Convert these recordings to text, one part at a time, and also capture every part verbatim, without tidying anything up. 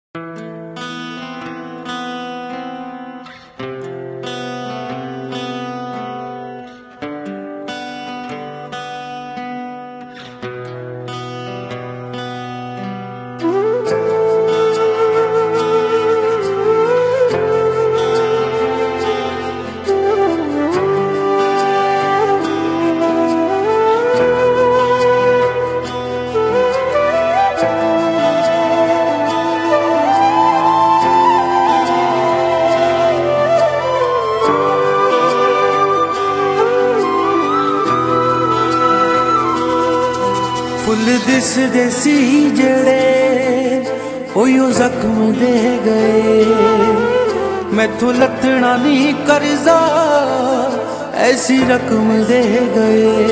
Full दिसदे सी जड़े OYO जख्म दे गए। मैथों लथना नहीं कर्जा ऐसी रकम दे गए।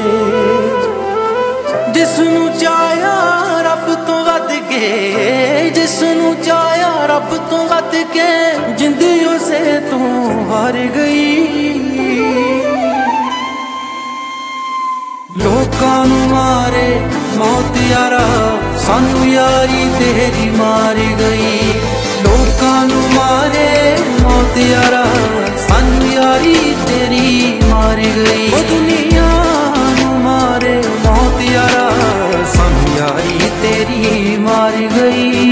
जिसनू चाया रब तो वध के, जिसनू चाया रब तो वध के, जिंदगी से तू हार गई। लोकां नू मारे मौत यारा, सानू यारी तेरी मार गई। लोकां नू मारे मौत यारा, सानू यारी तेरी मार गई। ओ दुनिया नू मारे मौत यारा, सानू यारी तेरी मार गई।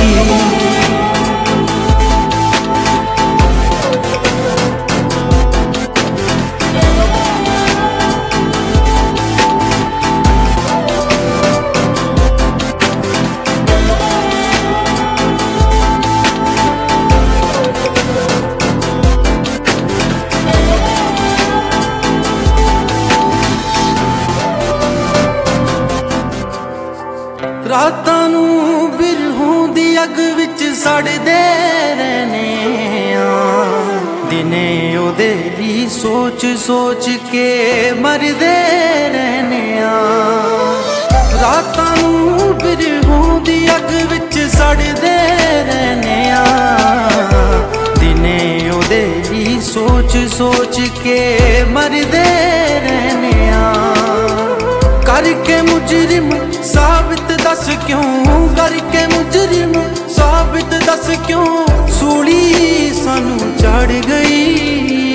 रातां नू बिरहूं दी अग विच सड़दे रहने आ, दिने ओदे ली सोच सोच के मरदे रहने आ। रातां नू बिरहूं दी अग विच सड़दे रहने आ, दिने ओदे ली सोच सोच के मरदे रहने आ। करके मुजरिम साबित दस क्यों, करके मुजरिम साबित दस क्यों, सूली सानू चढ़ गई।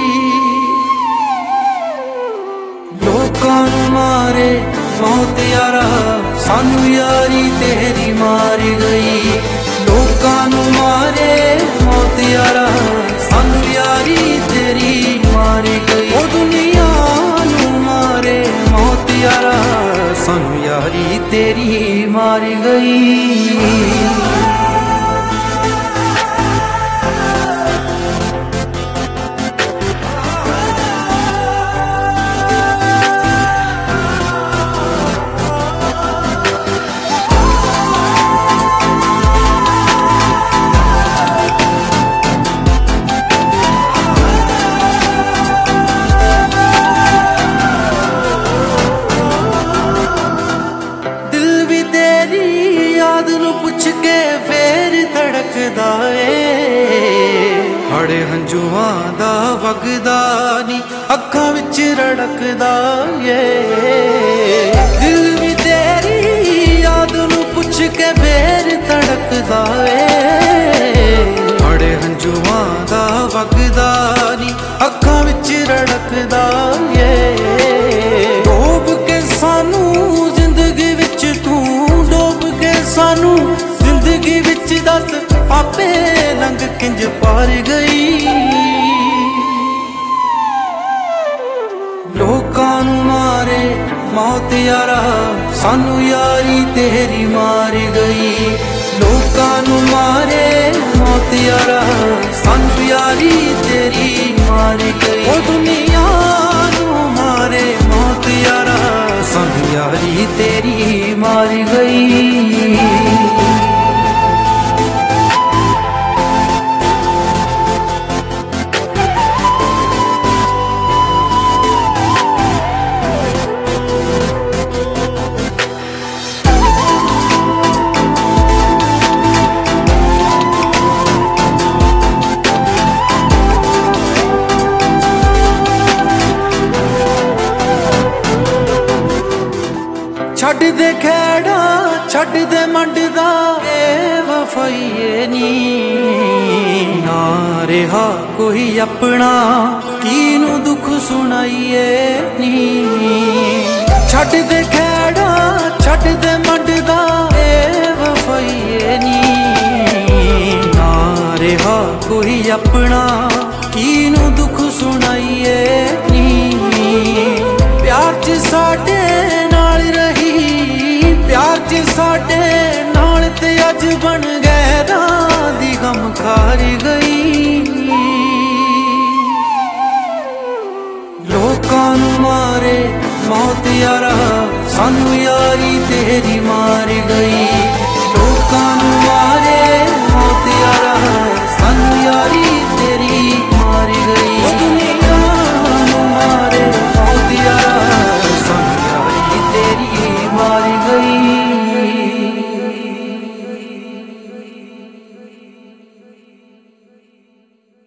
लोकां नू मारे मौत यारा, सानू यारी तेरी मार गई। लोकां नू मारे मौत यारा, सानू यारी तेरी मार गई। ओ दुनिया नू मारे मौत यारा, सानू यारी तेरी मार गई। हड़े हंजुआं दा वगदा नी अखां विच रड़कदा ये। दिल भी तेरी याद नू पुछ के फेर धड़कदा ए। हड़े हंजुआं दा वगदा नी अखां विच रड़कदा ये। डोब के सानू जिंदगी विच तू, डोब के सानू जिंदगी विच दस आपे लंघ किंज पार गई। लोकां नू मारे मौत यारा, सानू यारी तेरी मार गई। लोकां नू मारे मौत यारा, सानू यारी तेरी मार गई। ओ दुनिया नू मारे मौत यारा, सानू यारी तेरी मार गई। ਵਫਾਈਏ ਨੀ ना रहा कोई अपना कीनू दुख सुनाइए नी छड़ दे खैड़ा छड़ दे मडदा ए वफाइए नी ना रहा कोई अपना कीनू दुख सुनाइए नी प्यार च साडे नाल रही प्यार च साडे नाल ते अज बन गए रां दी गम खार गई लोकां नू मारे मौत यारा सानू यारी तेरी मार गई।